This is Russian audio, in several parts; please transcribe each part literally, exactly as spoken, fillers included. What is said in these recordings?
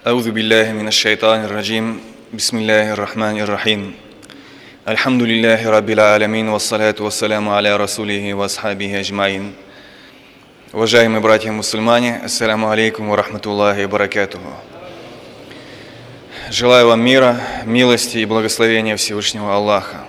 أعوذ بالله من الشيطان الرجيم بسم الله الرحمن الرحيم الحمد لله رب العالمين والصلاة والسلام على رسوله وأصحابه أجمعين. Уважаемые братья-мусульмане, ассаламу алейкум ва рахматуллахи ва баракатуху. Желаю вам мира, милости и благословения Всевышнего Аллаха.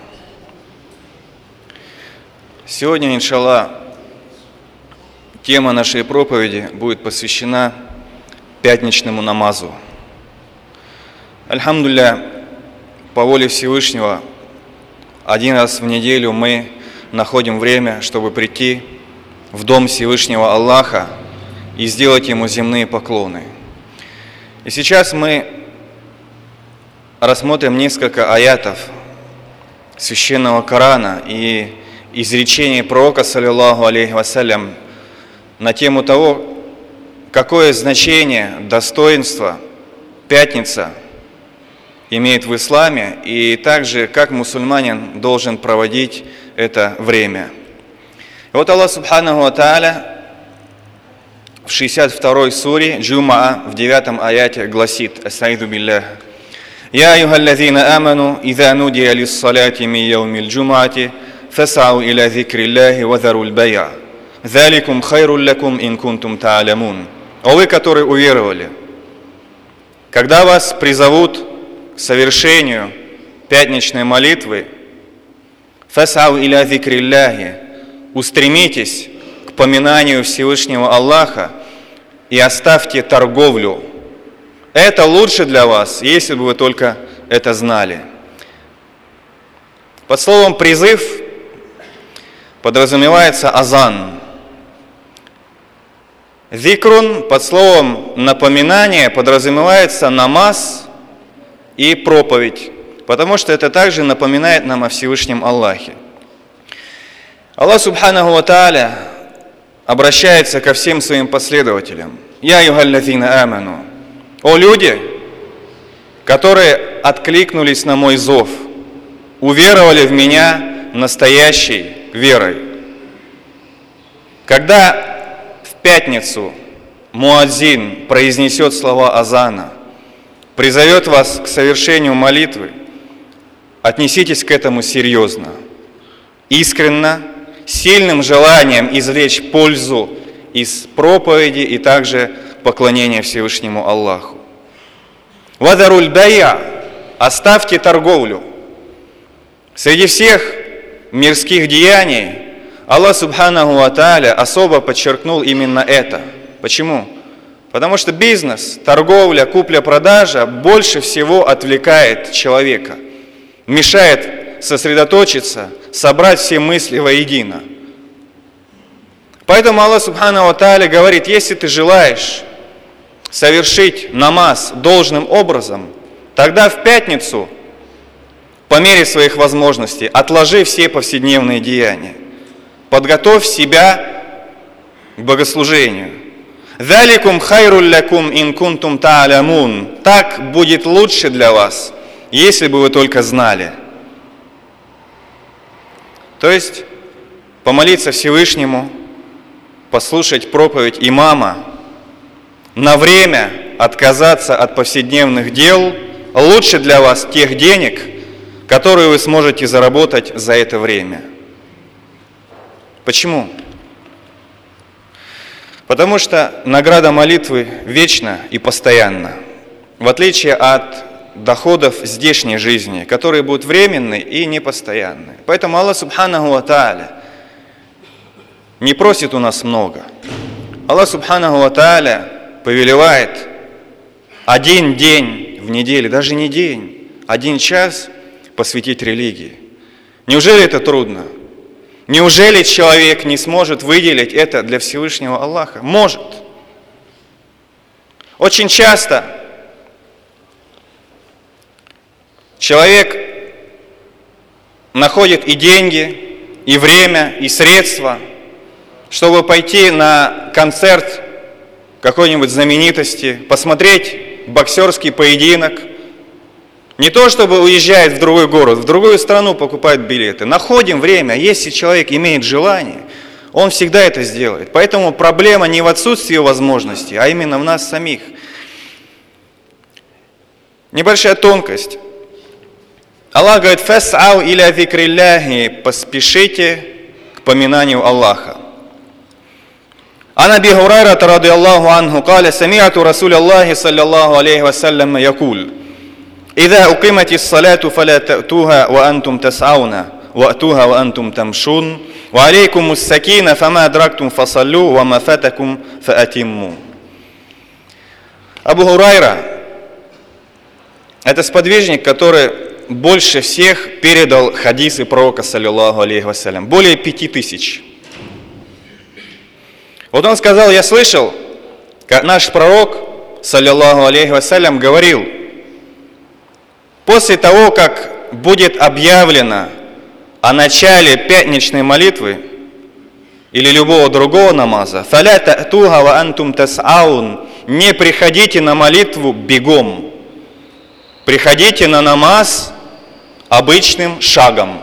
Сегодня, иншаллах, тема нашей проповеди будет посвящена пятничному намазу. Альхамдулилля, по воле Всевышнего, один раз в неделю мы находим время, чтобы прийти в дом Всевышнего Аллаха и сделать Ему земные поклоны. И сейчас мы рассмотрим несколько аятов священного Корана и изречений пророка, саллиллаху алейхи вассалям, на тему того, какое значение, достоинство пятница имеет в исламе, и также как мусульманин должен проводить это время. И вот Аллах Субханаху ва Тааля в шестьдесят второй суре Джумаа в девятом аяте гласит: «Астаиду биллях. Я айюхаллазина аману, иза нудия лиссалати ми яумил джумаати, фасау иля зикриллахи ва заруль байа. Заликум хайруль лакум ин кунтум та'алямун». О вы, которые уверовали, когда вас призовут к совершению пятничной молитвы, фасау иля зикриллахи, устремитесь к поминанию Всевышнего Аллаха и оставьте торговлю. Это лучше для вас, если бы вы только это знали. Под словом «призыв» подразумевается азан. Зикрун под словом «напоминание» подразумевается намаз и проповедь, потому что это также напоминает нам о Всевышнем Аллахе. Аллах Субханаху ва Тааля обращается ко всем своим последователям. «Я айюхаллазина аману». О люди, которые откликнулись на мой зов, уверовали в меня настоящей верой. Когда в пятницу муадзин произнесет слова азана, призовет вас к совершению молитвы, отнеситесь к этому серьезно, искренно, сильным желанием извлечь пользу из проповеди и также поклонения Всевышнему Аллаху. «Вадаруль байя» – оставьте торговлю. Среди всех мирских деяний Аллах Субханаху ва Тааля особо подчеркнул именно это. Почему? Потому что бизнес, торговля, купля-продажа больше всего отвлекает человека, мешает сосредоточиться, собрать все мысли воедино. Поэтому Аллах Субханаху ва Тааля говорит: если ты желаешь совершить намаз должным образом, тогда в пятницу, по мере своих возможностей, отложи все повседневные деяния. Подготовь себя к богослужению. «Заликум хайруль лакум ин кунтум та'алямун». Так будет лучше для вас, если бы вы только знали. То есть помолиться Всевышнему, послушать проповедь имама, на время отказаться от повседневных дел лучше для вас тех денег, которые вы сможете заработать за это время. Почему? Потому что награда молитвы вечна и постоянна, в отличие от доходов здешней жизни, которые будут временны и непостоянны. Поэтому Аллах Субханаху ва Тааля не просит у нас много. Аллах Субханаху ва Тааля повелевает один день в неделе, даже не день, один час посвятить религии. Неужели это трудно? Неужели человек не сможет выделить это для Всевышнего Аллаха? Может. Очень часто человек находит и деньги, и время, и средства, чтобы пойти на концерт какой-нибудь знаменитости, посмотреть боксерский поединок. Не то, чтобы уезжает в другой город, в другую страну покупает билеты. Находим время, если человек имеет желание, он всегда это сделает. Поэтому проблема не в отсутствии возможностей, а именно в нас самих. Небольшая тонкость. Аллах говорит: «Фас'ау иля зикрилляхи», поспешите к поминанию Аллаха. Ан Аби Хурайрата радiyallahu анху قال سمعت رسول الله صلى الله عليه وسلم يقول إذا أقيمت الصلاة فلا تأتوها وأنتم تسعون وأتوها وأنتم تمشون وعليكم السكينة فما أدركتم فصلوا وما فاتكم فأتموا. Абу Хурайра – это сподвижник, который больше всех передал хадисы пророка, саллиллаху алейхи вассалям, более пяти тысяч. Вот он сказал: я слышал, как наш пророк, саллиллаху алейхи вассалям, говорил: после того, как будет объявлено о начале пятничной молитвы или любого другого намаза, «Фаля та'туха ва антум тас'аун», не приходите на молитву бегом, приходите на намаз обычным шагом.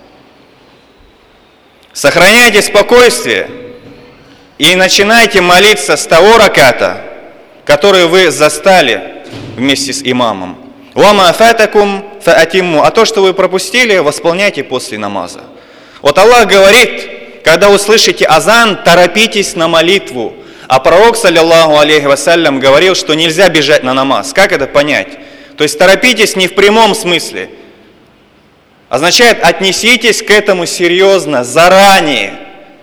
Сохраняйте спокойствие и начинайте молиться с того раката, который вы застали вместе с имамом. «Вама фатакум фаатимму», а то, что вы пропустили, восполняйте после намаза. Вот Аллах говорит, когда услышите азан, торопитесь на молитву. А пророк, саллиллаху алейхи вассалям, говорил, что нельзя бежать на намаз. Как это понять? То есть торопитесь не в прямом смысле. Означает, отнеситесь к этому серьезно, заранее.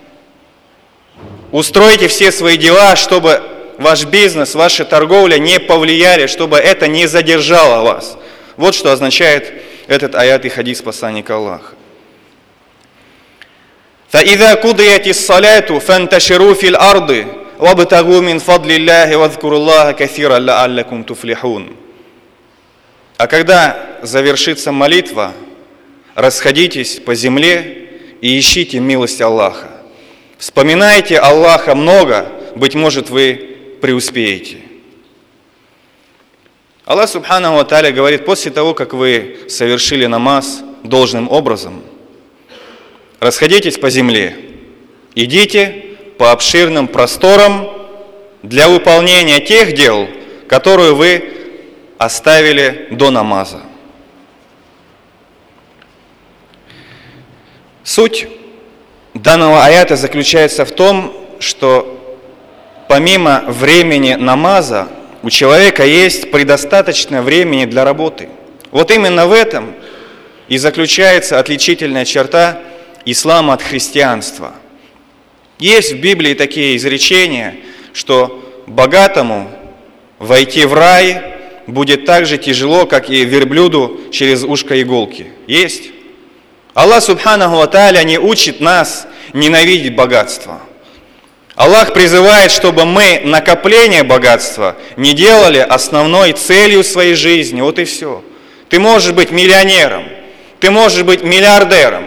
Устройте все свои дела, чтобы ваш бизнес, ваша торговля не повлияли, чтобы это не задержало вас. Вот что означает этот аят и хадис посланника Аллаха. فَإِذَا قُضِيَتِ الصَّلَاةُ فَانْتَشِرُوا فِي الْأَرْضِ وَابْتَغُوا مِنْ فَضْلِ اللَّهِ وَاذْكُرُوا اللَّهَ كَثِيرًا لَعَلَّكُمْ تُفْلِحُونَ. А когда завершится молитва, расходитесь по земле и ищите милость Аллаха. Вспоминайте Аллаха много, быть может, вы преуспеете. Аллах субханаху ва тааля говорит: после того, как вы совершили намаз должным образом, расходитесь по земле, идите по обширным просторам для выполнения тех дел, которые вы оставили до намаза. Суть данного аята заключается в том, что помимо времени намаза у человека есть предостаточно времени для работы. Вот именно в этом и заключается отличительная черта ислама от христианства. Есть в Библии такие изречения, что богатому войти в рай будет так же тяжело, как и верблюду через ушко иголки. Есть. Аллах субханаху ва тааля не учит нас ненавидеть богатство. Аллах призывает, чтобы мы накопление богатства не делали основной целью своей жизни. Вот и все. Ты можешь быть миллионером, ты можешь быть миллиардером.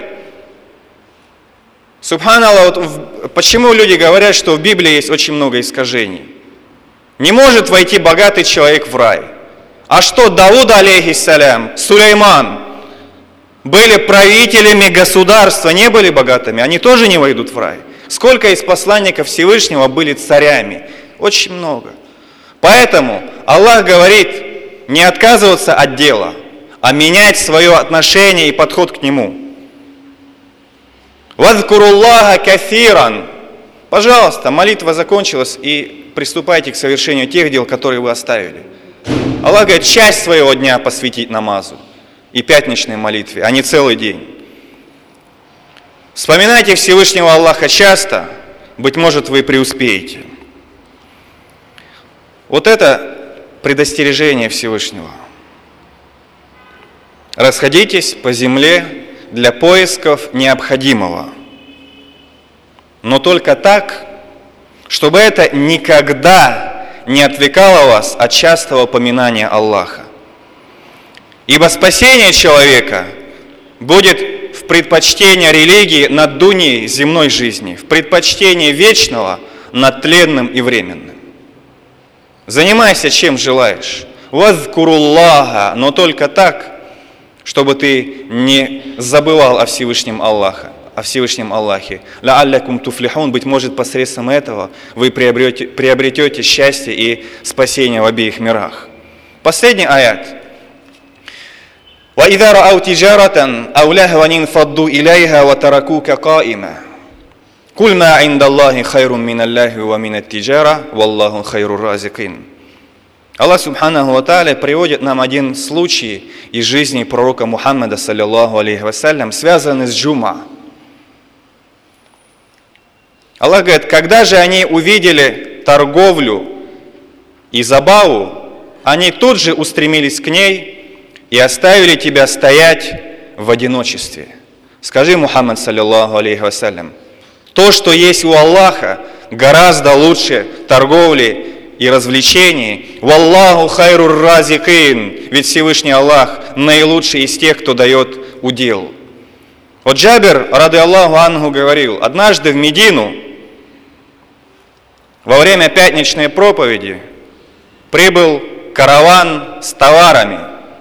Субханаллах, вот почему люди говорят, что в Библии есть очень много искажений? Не может войти богатый человек в рай. А что, Дауд, алейхиссалям, Сулейман были правителями государства, не были богатыми, они тоже не войдут в рай. Сколько из посланников Всевышнего были царями? Очень много. Поэтому Аллах говорит не отказываться от дела, а менять свое отношение и подход к нему. «Вазкуруллаха кафиран». Пожалуйста, молитва закончилась, и приступайте к совершению тех дел, которые вы оставили. Аллах говорит, часть своего дня посвятить намазу и пятничной молитве, а не целый день. Вспоминайте Всевышнего Аллаха часто, быть может, вы преуспеете. Вот это предостережение Всевышнего. Расходитесь по земле для поисков необходимого, но только так, чтобы это никогда не отвлекало вас от частого поминания Аллаха. Ибо спасение человека будет в предпочтении религии над дуньей земной жизни, в предпочтении вечного над тленным и временным. Занимайся чем желаешь. Вазкуруллаха, но только так, чтобы ты не забывал о Всевышнем Аллахе. О Всевышнем Аллахе. Ла'аллякум туфлихун, быть может, посредством этого вы приобретете, приобретете счастье и спасение в обеих мирах. Последний аят وَإِذَا رَأَوْا تِجَارَةً أَوْ لَهْوًا انفَضُّوا إِلَيْهَا وَتَرَكُوكَ قَائِمًا قُلْ مَا عِندَ اللَّهِ خَيْرٌ مِّنَ اللَّهْوِ وَمِنَ التِّجَارَةِ وَاللَّهُ خَيْرُ الرَّازِقِينَ. Аллах Субханаху ва Тааля приводит нам один случай из жизни пророка Мухаммада, саллиллаху алейхи вассалям, связанный с джума. Аллах говорит, когда же они увидели торговлю и забаву, они тут же устремились к ней и оставили тебя стоять в одиночестве. Скажи, Мухаммад, саллиллаху алейхи вассалям, то, что есть у Аллаха, гораздо лучше торговли и развлечений. Валлаху хайрур разикин, ведь Всевышний Аллах наилучший из тех, кто дает удел. Вот Джабир, рады Аллаху анху, говорил, однажды в Медину во время пятничной проповеди прибыл караван с товарами.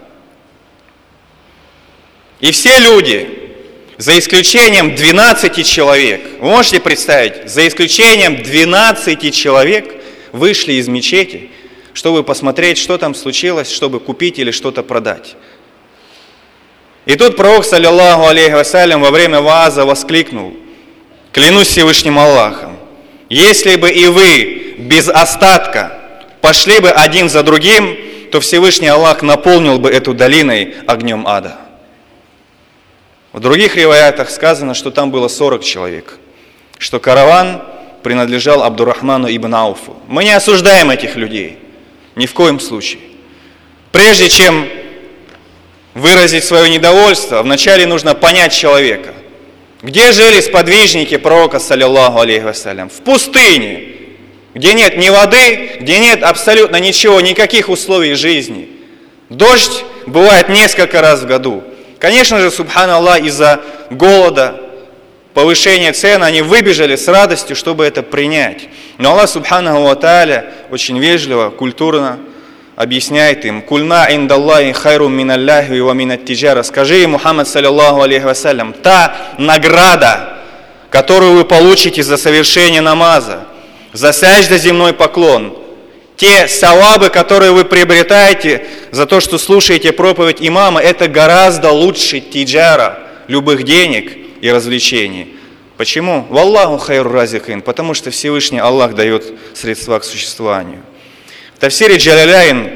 И все люди, за исключением двенадцати человек, вы можете представить, за исключением двенадцати человек вышли из мечети, чтобы посмотреть, что там случилось, чтобы купить или что-то продать. И тут пророк, саллиллаху алейхи вассалям, во время вааза воскликнул: клянусь Всевышним Аллахом, если бы и вы без остатка пошли бы один за другим, то Всевышний Аллах наполнил бы эту долиной огнем ада. В других риваятах сказано, что там было сорок человек, что караван принадлежал Абдуррахману ибн Ауфу. Мы не осуждаем этих людей, ни в коем случае. Прежде чем выразить свое недовольство, вначале нужно понять человека. Где жили сподвижники пророка, саллиллаху алейхи вассалям? В пустыне, где нет ни воды, где нет абсолютно ничего, никаких условий жизни. Дождь бывает несколько раз в году. Конечно же, субханаллах, из-за голода, повышения цен, они выбежали с радостью, чтобы это принять. Но Аллах Субханаху ва Тааля очень вежливо, культурно объясняет им: «Кульна индаллахи хайрум миналлахи ва минат тиджара». Скажи, Мухаммад, саллиллаху алейхи вассалям, та награда, которую вы получите за совершение намаза, за сажда земной поклон, те савабы, которые вы приобретаете за то, что слушаете проповедь имама, это гораздо лучше тиджара, любых денег и развлечений. Почему? Валлаху хайру разикин, потому что Всевышний Аллах дает средства к существованию. В тафсире Джаляляйн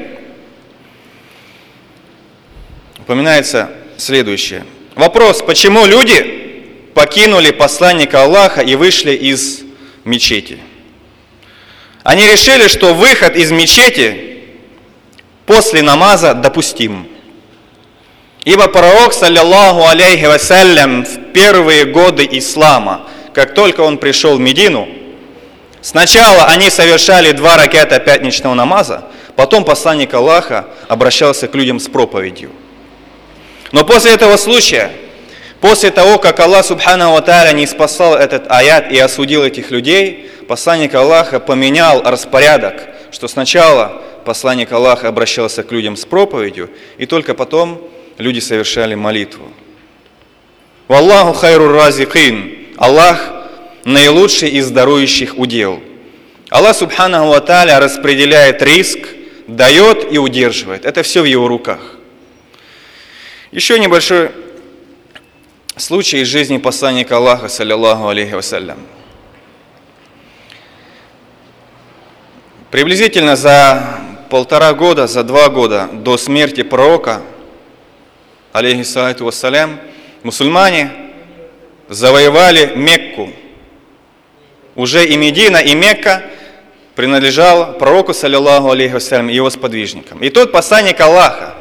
упоминается следующее. Вопрос, почему люди покинули посланника Аллаха и вышли из мечети? Они решили, что выход из мечети после намаза допустим. Ибо пророк, саллиллаху алейхи вассалям, в первые годы ислама, как только он пришел в Медину, сначала они совершали два раката пятничного намаза, потом посланник Аллаха обращался к людям с проповедью. Но после этого случая, после того, как Аллах Субханаху ва Тааля не спасал этот аят и осудил этих людей, посланник Аллаха поменял распорядок, что сначала посланник Аллаха обращался к людям с проповедью, и только потом люди совершали молитву. Валлаху хайру разикин. Аллах наилучший из дарующих удел. Аллах Субханаху ва Тааля распределяет риск, дает и удерживает. Это все в его руках. Еще небольшой случай из жизни посланника Аллаха, саллиллаху алейхи вассалям. Приблизительно за полтора года, за два года до смерти пророка, алейхиссалату вассалям, мусульмане завоевали Мекку. Уже и Медина, и Мекка принадлежал пророку, саллиллаху алейхи вассалям, и его сподвижникам. И тот посланник Аллаха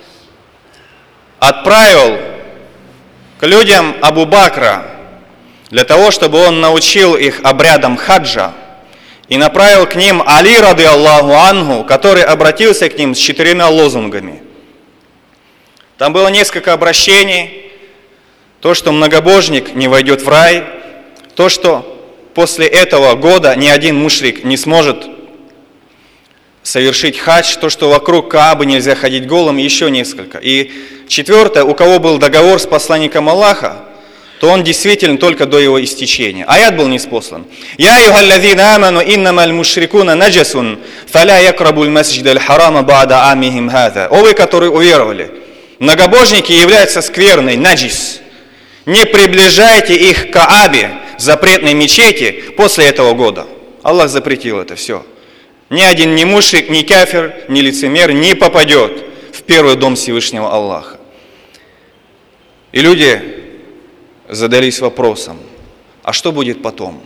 отправил к людям Абу Бакра для того, чтобы он научил их обрядам хаджа, и направил к ним Али, рады Аллаху анху, который обратился к ним с четырьмя лозунгами. Там было несколько обращений. То, что многобожник не войдет в рай, то, что после этого года ни один мушрик не сможет совершить хадж, то, что вокруг Каабы нельзя ходить голым, и еще несколько. И четвертое, у кого был договор с посланником Аллаха, то он действительно только до его истечения. Аят был ниспослан. «Я юхаллазина аману иннамаль мушрикуна наджасун, фаля якрабуль масджидаль харама ба'да амихим хаза». О вы, которые уверовали, Многобожники являются скверной, наджис. Не приближайте их к Каабе, запретной мечети, после этого года. Аллах запретил это все. Ни один ни мушрик, ни кафир, ни лицемер не попадет в первый дом Всевышнего Аллаха. И люди задались вопросом, а что будет потом?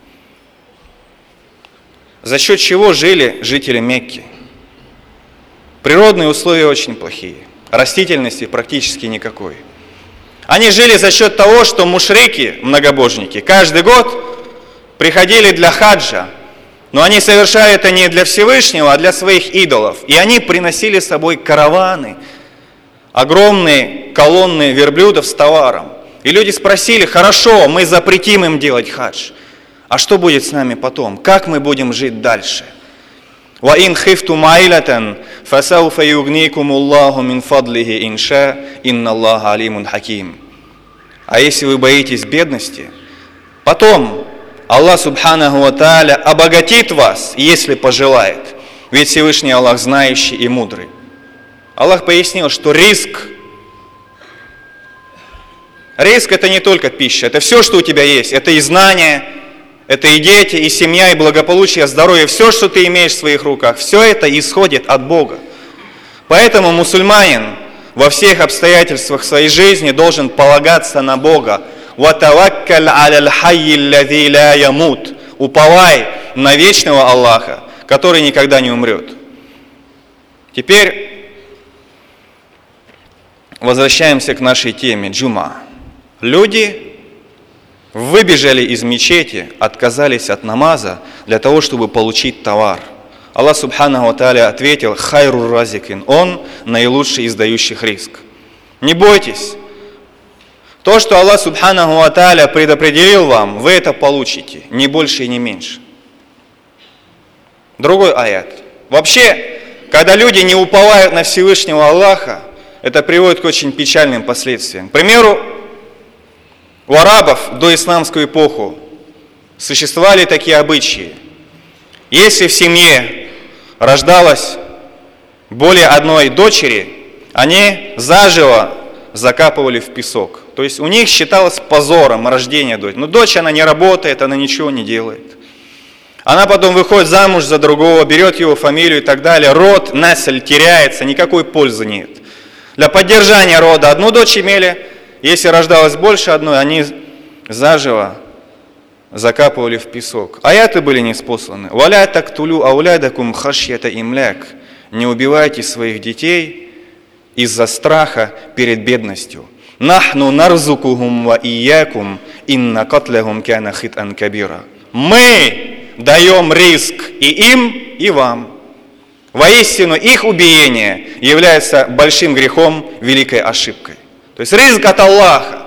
За счет чего жили жители Мекки? Природные условия очень плохие, растительности практически никакой. Они жили за счет того, что мушрики, многобожники, каждый год приходили для хаджа, но они совершали это не для Всевышнего, а для своих идолов. И они приносили с собой караваны, огромные колонны верблюдов с товаром. И люди спросили, хорошо, мы запретим им делать хадж. А что будет с нами потом? Как мы будем жить дальше? وَإِنْ خِفْتُمْ عَيْلَةً فَسَوْفَ يُغْنِيكُمُ اللَّهُ مِنْ فَضْلِهِ إِنْ شَاءَ إِنَّ اللَّهَ عَلِيمٌ حَكِيمٌ. А если вы боитесь бедности, потом Аллах Субханаху ва Тааля обогатит вас, если пожелает. Ведь Всевышний Аллах знающий и мудрый. Аллах пояснил, что риск, риск это не только пища, это все, что у тебя есть. Это и знания, это и дети, и семья, и благополучие, здоровье. Все, что ты имеешь в своих руках, все это исходит от Бога. Поэтому мусульманин во всех обстоятельствах своей жизни должен полагаться на Бога. وَتَوَكَّلْ عَلَى الْحَيِّ الَّذِي لَا يَمُوتُ. Уповай на вечного Аллаха, который никогда не умрет. Теперь возвращаемся к нашей теме джума. Люди выбежали из мечети, отказались от намаза для того, чтобы получить товар. Аллах Субханаху ва Тааля ответил: «Хайрур разикин». Он наилучший из дающих риск. Не бойтесь. То, что Аллах Субханаху ва Тааля предопределил вам, вы это получите, не больше и не меньше. Другой аят. Вообще, когда люди не уповают на Всевышнего Аллаха, это приводит к очень печальным последствиям. К примеру, у арабов до исламскую эпоху существовали такие обычаи. Если в семье рождалось более одной дочери, они заживо закапывали в песок. То есть у них считалось позором рождение дочери. Но дочь, она не работает, она ничего не делает. Она потом выходит замуж за другого, берет его фамилию и так далее. Род, наследь теряется, никакой пользы нет. Для поддержания рода одну дочь имели, если рождалось больше одной, они заживо закапывали в песок. Аяты были неспосланы. «Валя тактулю аулядакум хашьята имляк». Не убивайте своих детей из-за страха перед бедностью. «Нахну нарзукухум ва иякум инна катлахум кяна хитан кабира». Мы даем риск и им, и вам. Воистину, их убиение является большим грехом, великой ошибкой. То есть ризк от Аллаха,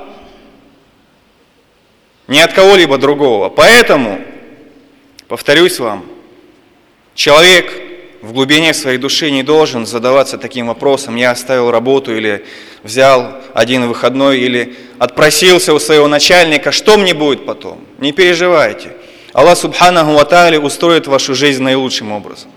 не от кого-либо другого. Поэтому, повторюсь вам, человек в глубине своей души не должен задаваться таким вопросом: я оставил работу, или взял один выходной, или отпросился у своего начальника, что мне будет потом? Не переживайте. Аллах Субханаху ва Тааля устроит вашу жизнь наилучшим образом.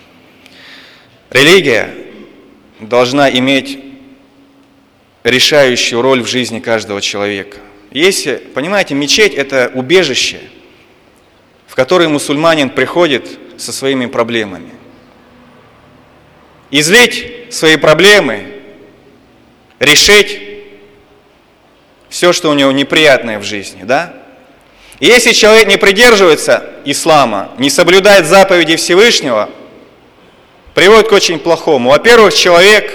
Религия должна иметь решающую роль в жизни каждого человека. Если, понимаете, мечеть – это убежище, в которое мусульманин приходит со своими проблемами. Излить свои проблемы, решить все, что у него неприятное в жизни, да? И если человек не придерживается ислама, не соблюдает заповеди Всевышнего, приводит к очень плохому. Во-первых, человек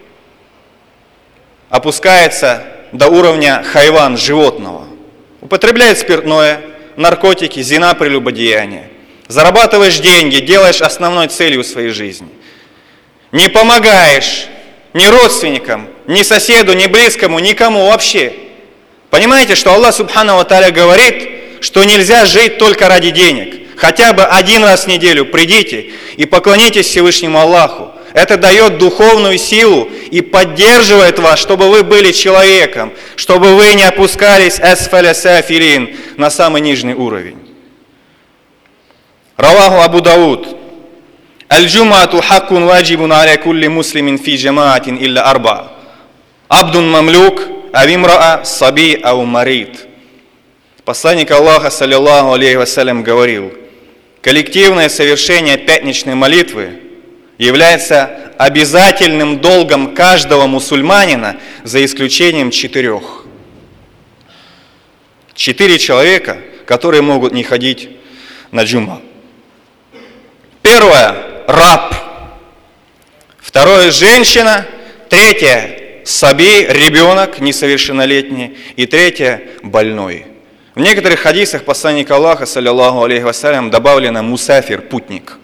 опускается до уровня хайван, животного. Употребляет спиртное, наркотики, зина, прелюбодеяние. Зарабатываешь деньги, делаешь основной целью своей жизни. Не помогаешь ни родственникам, ни соседу, ни близкому, никому вообще. Понимаете, что Аллах Субханаху ва Тааля говорит, что нельзя жить только ради денег. Хотя бы один раз в неделю придите и поклонитесь Всевышнему Аллаху. Это дает духовную силу и поддерживает вас, чтобы вы были человеком, чтобы вы не опускались асфаля сафилин, на самый нижний уровень. Раваху Абу Дауд. Аль-джумату хаккун ваджибун аля кулли муслимин фи джамаатин илля арба. Абдун мамлюк, авимраа саби ау марид. Посланник Аллаха, саллиллаху алейхи вассалям, говорил: коллективное совершение пятничной молитвы является обязательным долгом каждого мусульманина за исключением четырех. Четыре человека, которые могут не ходить на джума. Первое – раб. Второе – женщина. Третье – саби, ребенок несовершеннолетний. И третье – больной. В некоторых хадисах посланника Аллаха, саллиллаху алейхи вассалям, добавлено мусафир, путник.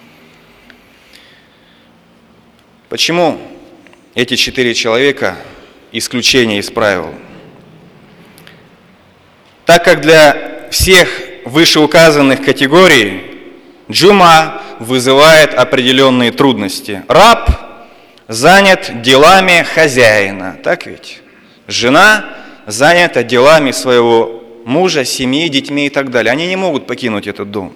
Почему эти четыре человека исключение из правил? Так как для всех вышеуказанных категорий джума вызывает определенные трудности. Раб занят делами хозяина, так ведь? Жена занята делами своего мужа, семьи, детьми и так далее. Они не могут покинуть этот дом.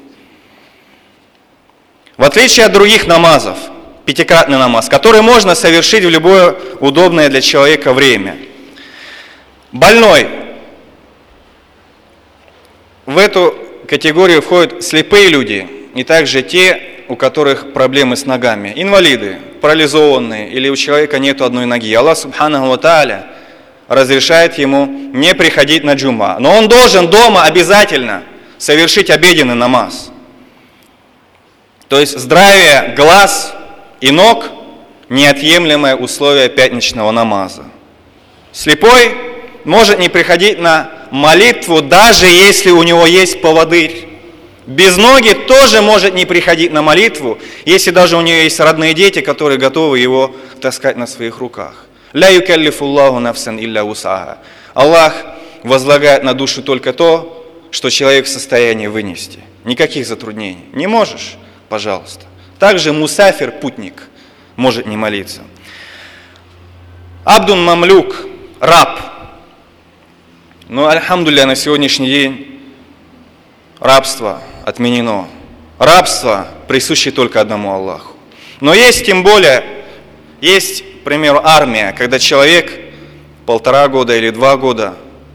В отличие от других намазов, пятикратный намаз, который можно совершить в любое удобное для человека время. Больной. В эту категорию входят слепые люди и также те, у которых проблемы с ногами. Инвалиды, парализованные или у человека нет одной ноги. Аллах субханаху ва тааля разрешает ему не приходить на джума. Но он должен дома обязательно совершить обеденный намаз. То есть здравие глаз и ног – неотъемлемое условие пятничного намаза. Слепой может не приходить на молитву, даже если у него есть поводырь. Без ноги тоже может не приходить на молитву, если даже у нее есть родные дети, которые готовы его таскать на своих руках. «Ля юкаллифуллаху нафсан илля усаха». Аллах возлагает на душу только то, что человек в состоянии вынести. Никаких затруднений. Не можешь? Пожалуйста. Также мусафир, путник, может не молиться. Абдун мамлюк, раб. Но, альхамдулилля, на сегодняшний день рабство отменено. Рабство присуще только одному Аллаху. Но есть, тем более, есть, к примеру, армия, когда человек полтора года или два года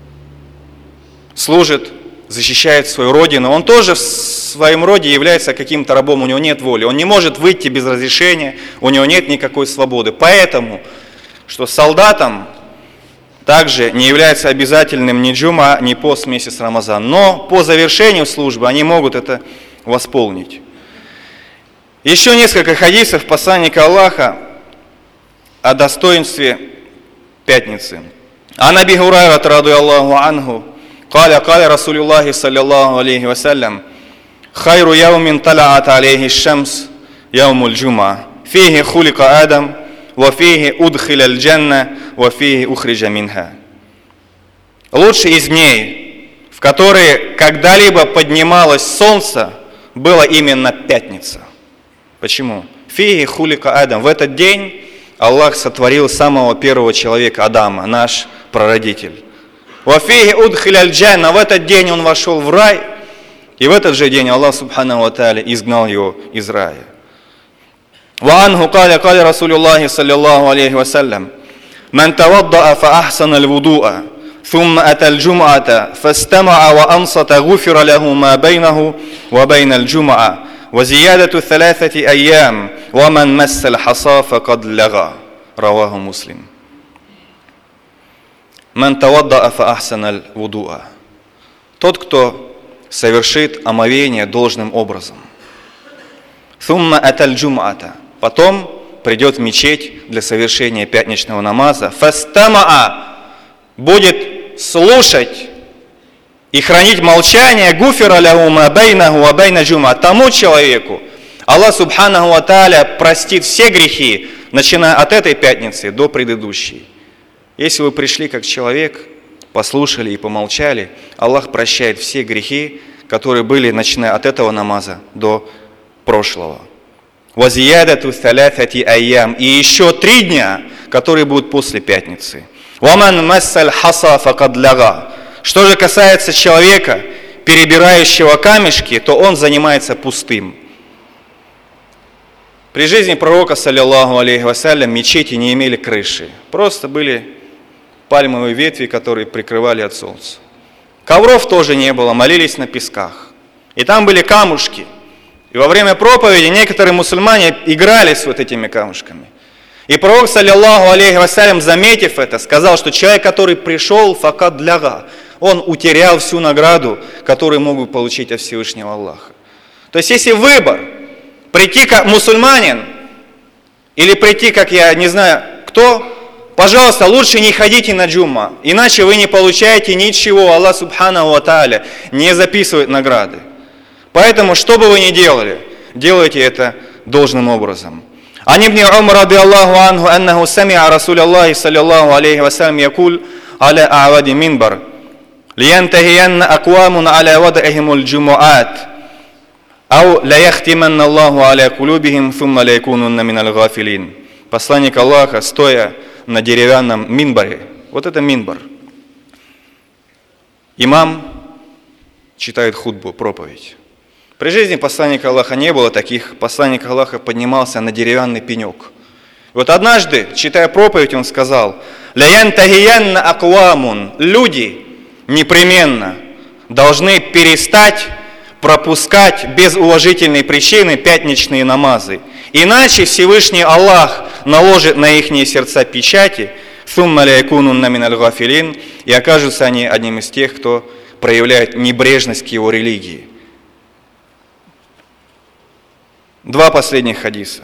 служит, защищает свою родину. Он тоже в своем роде является каким-то рабом, у него нет воли. Он не может выйти без разрешения, у него нет никакой свободы. Поэтому, что солдатам также не является обязательным ни джума, ни пост месяц Рамазан. Но по завершению службы они могут это восполнить. Еще несколько хадисов посланника Аллаха о достоинстве пятницы. Ан Аби Хурайрата радийаллаху анху قال قال رسول الله صلى الله عليه وسلم خير يوم طلعت عليه الشمس يوم الجمعة فيه خلق آدم وفيه أدخل الجنة وفيه أخرج منها. Лучший из дней, в которые когда-либо поднималось солнце, было именно пятница. Почему? Фиги хулика Адам. В этот день Аллах сотворил самого первого человека, Адама, наш прародитель. Вафиги удхиляль джанна. В этот день он вошел в рай, и в этот же день Аллах субханаху ва тааля изгнал его из рая. Ва анху каля каля Расулюллахи саллиллаху алейхи ва саллям ман тавадда'a фа ахсана аль-вуду'a thumma ата аль-джум'ата фастама'a ва ансата гуфира лаху ма байнаху ва байна аль-джум'a ва зиядату thalathati айям ва ман масса аль-хаса факад лага. Раваху Муслим. Ман тавадда'a фа ахсана аль-вуду'a. Тот, кто совершит омовение должным образом. Thumma ата аль-джум'ата. Потом придет в мечеть для совершения пятничного намаза. Фастама'a. Будет слушать и хранить молчание. Гуфира лаху ма байнаху ва байна джум'а. Тому человеку Аллах субханаху ва тааля простит все грехи, начиная от этой пятницы до предыдущей. Если вы пришли как человек, послушали и помолчали, Аллах прощает все грехи, которые были, начиная от этого намаза до прошлого. Вазиядату салясати айям. И еще три дня, которые будут после пятницы. Ваман массаль хаса факад ляга. Что же касается человека, перебирающего камешки, то он занимается пустым. При жизни пророка, саллиллаху алейхи вассалям, мечети не имели крыши. Просто были пальмовые ветви, которые прикрывали от солнца. Ковров тоже не было, молились на песках. И там были камушки. И во время проповеди некоторые мусульмане играли с вот этими камушками. И пророк, саллиллаху алейхи вассалям, заметив это, сказал, что человек, который пришел, факад ляга, он утерял всю награду, которую мог бы получить от Всевышнего Аллаха. То есть, если выбор, прийти как мусульманин, или прийти, как я не знаю кто, пожалуйста, лучше не ходите на джумма, иначе вы не получаете ничего, Аллах субханаху ва тааля не записывает награды. Поэтому, что бы вы ни делали, делайте это должным образом. عن ابن عمر رضي الله عنه أنه سمع رسول الله صلى الله عليه وسلم يقول على أعواد منبر لينتهين أقوام على وضعهم الجمعات أو ليختمن الله على قلوبهم ثم ليكونن من الغافلين. Посланник Аллаха, стоя на деревянном минбаре, вот это минбар, имам читает хутбу, проповедь. При жизни посланника Аллаха не было таких. Посланник Аллаха поднимался на деревянный пенек. И вот однажды, читая проповедь, он сказал: «Ляянтахиянна аквамун». Люди непременно должны перестать пропускать без уважительной причины пятничные намазы. Иначе Всевышний Аллах наложит на их сердца печати, «Сумма ляякунунна миналь гафилин», и окажутся они одним из тех, кто проявляет небрежность к его религии. Два последних хадиса.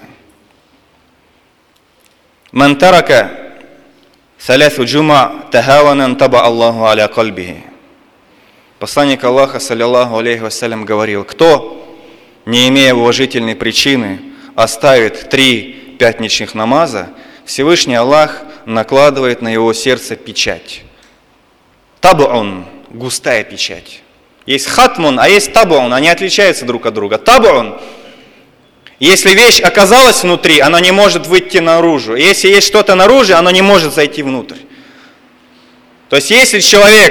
«Ман тарака салясу джума тахаванан таба Аллаху аля кальбихи». Посланник Аллаха, саллиллаху алейхи вассалям, говорил: кто, не имея уважительной причины, оставит три пятничных намаза, Всевышний Аллах накладывает на его сердце печать. Табуун – густая печать. Есть хатмун, а есть табуун, они отличаются друг от друга. Табуун – если вещь оказалась внутри, она не может выйти наружу. Если есть что-то наружу, оно не может зайти внутрь. То есть, если человек,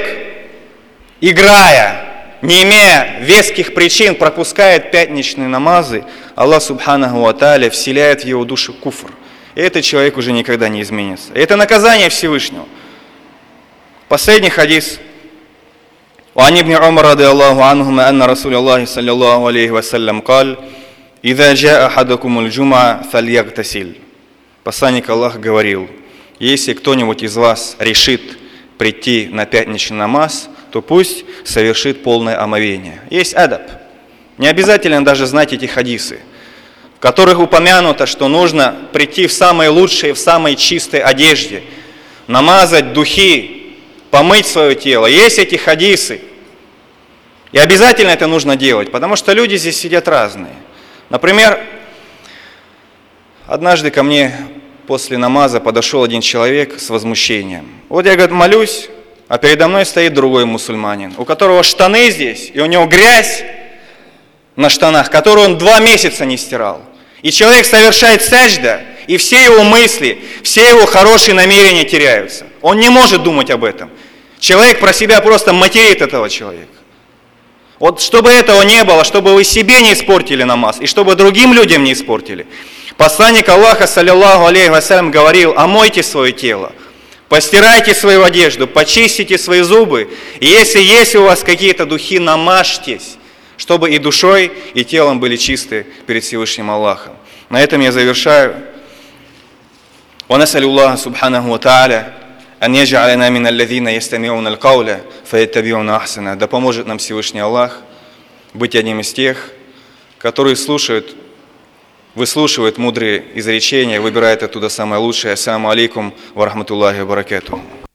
играя, не имея веских причин, пропускает пятничные намазы, Аллах субханаху ва тааля вселяет в его душу куфр. И этот человек уже никогда не изменится. И это наказание Всевышнего. Последний хадис. وعن ابن عمر رضي الله عنهما أن رسول الله صلى الله عليه وسلم قال: «Иза джаа ахадукумуль джумаа фальягтасиль». Посланник Аллаха говорил: если кто-нибудь из вас решит прийти на пятничный намаз, то пусть совершит полное омовение. Есть адаб. Не обязательно даже знать эти хадисы, в которых упомянуто, что нужно прийти в самой лучшей, в самой чистой одежде, намазать духи, помыть свое тело. Есть эти хадисы. И обязательно это нужно делать, потому что люди здесь сидят разные. Например, однажды ко мне после намаза подошел один человек с возмущением. Вот я, говорит, молюсь, а передо мной стоит другой мусульманин, у которого штаны здесь, и у него грязь на штанах, которую он два месяца не стирал. И человек совершает саджда, и все его мысли, все его хорошие намерения теряются. Он не может думать об этом. Человек про себя просто материт этого человека. Вот чтобы этого не было, чтобы вы себе не испортили намаз, и чтобы другим людям не испортили. Посланник Аллаха, саллиллаху алейхи вассалям, говорил: омойте свое тело, постирайте свою одежду, почистите свои зубы, и если есть у вас какие-то духи, намажьтесь, чтобы и душой, и телом были чисты перед Всевышним Аллахом. На этом я завершаю. Ва насалю Аллаха субханаху ва тааля ан ядж'аляна мин аллазина ястами'уна аль-кауля фаяттаби'уна ахсана. Да поможет нам Всевышний Аллах быть одним из тех, которые слушают, выслушивают мудрые изречения, выбирают оттуда самое лучшее. Ассаламу алейкум ва рахматуллахи ва баракатуху.